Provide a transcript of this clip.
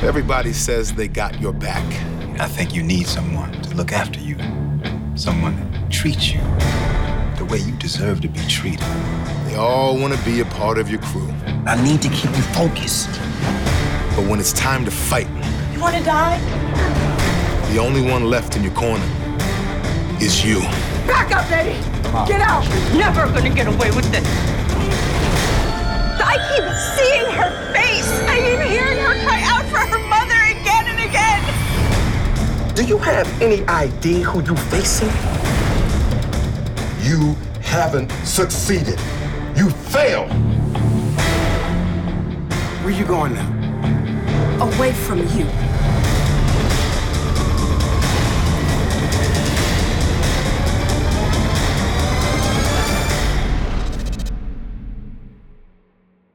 Everybody says they got your back. I think you need someone to look after you. Someone that treats you the way you deserve to be treated. They all want to be a part of your crew. I need to keep you focused. But when it's time to fight, You want to die? the only one left in your corner is you. Back up, baby! Get out! Never gonna get away with this. I keep seeing her face. I keep hearing her cry out for her mother again and again. Do you have any idea who you facing? You haven't succeeded. You failed. Where you going now? Away from you.